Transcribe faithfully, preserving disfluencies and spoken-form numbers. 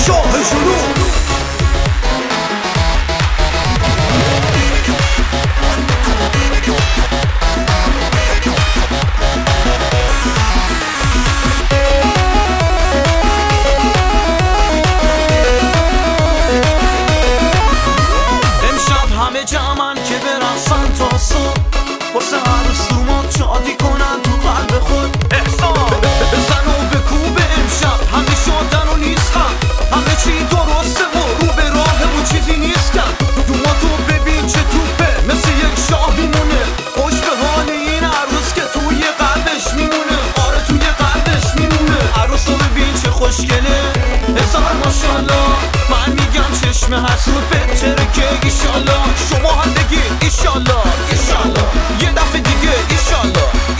شاه جنوب. همه جمعن که برقصن تا صبح واسه عروس دومات شادی کنن تو قلب خود احسان بزن و بکوب امشب همه شادن و نیستن همه چی درسته و رو به راه و چیزی نیستن دوماتو ببین چه توپه مثل یک شاه میمونه خوش به حال این عروس که توی قلبش میمونه آره توی قلبش میمونه عروس رو ببین چه خوشگله هزار ماشالله من میگم چشم حسود بهتره که ایشالله شما هم بگید ایشالله ایشالله یه دفعه دیگه ایشالله